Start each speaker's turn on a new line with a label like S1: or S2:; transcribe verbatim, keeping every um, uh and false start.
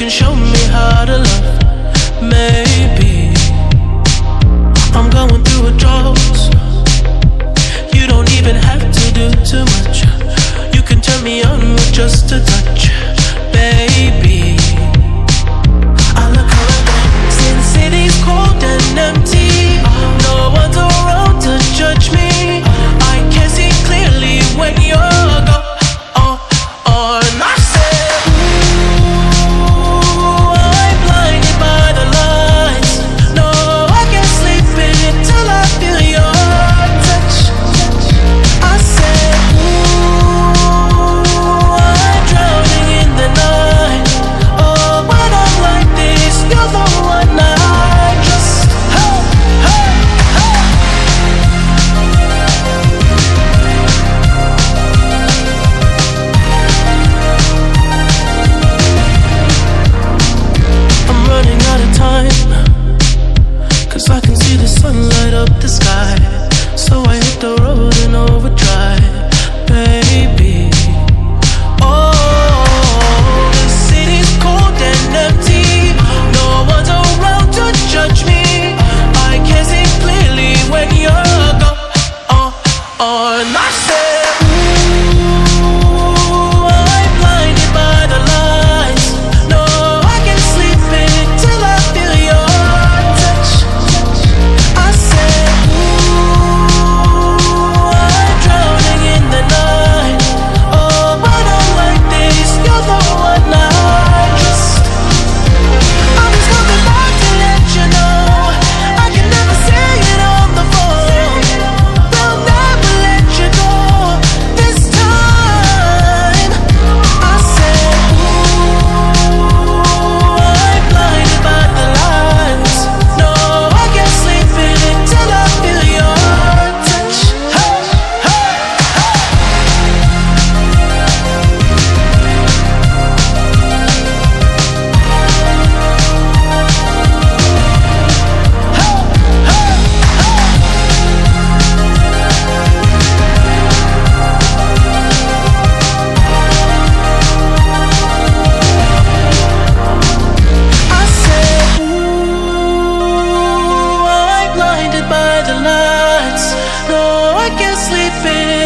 S1: show me how to love. Maybe I'm going through a drought. You don't even have to do too much. You can turn me on with just a touch, baby. I look around, see the city's cold and empty. No one's around to judge me. I can see clearly when you're gone. Oh, oh, and I said, ooh, I'm blinded by the lights. No, I can't sleep until I feel your touch. I said, ooh, I'm drowning in the night. Oh, when I'm like this, you're the one I just, hey, hey, hey. I'm running out of time, 'cause I can see the sun light up the sky. So I hit the road in overdrive, baby. Oh, the city's cold and empty. No one's around to judge me. I can see clearly when you're gone. Oh, oh, and I said, ooh, I'm blinded by the lights. No, I can't sleep until I feel your touch. I said, ooh, I'm drowning in the night. Oh, when I'm like this, you're the one I just, I'm just coming back to let you know. I can never say it on the phone. Will never let you go this time. I said, ooh, I'm blinded by the lights. No, I can't sleep until I feel your touch. Hey, hey, hey. I said, ooh, I'm blinded by the lights. No, I can't sleep in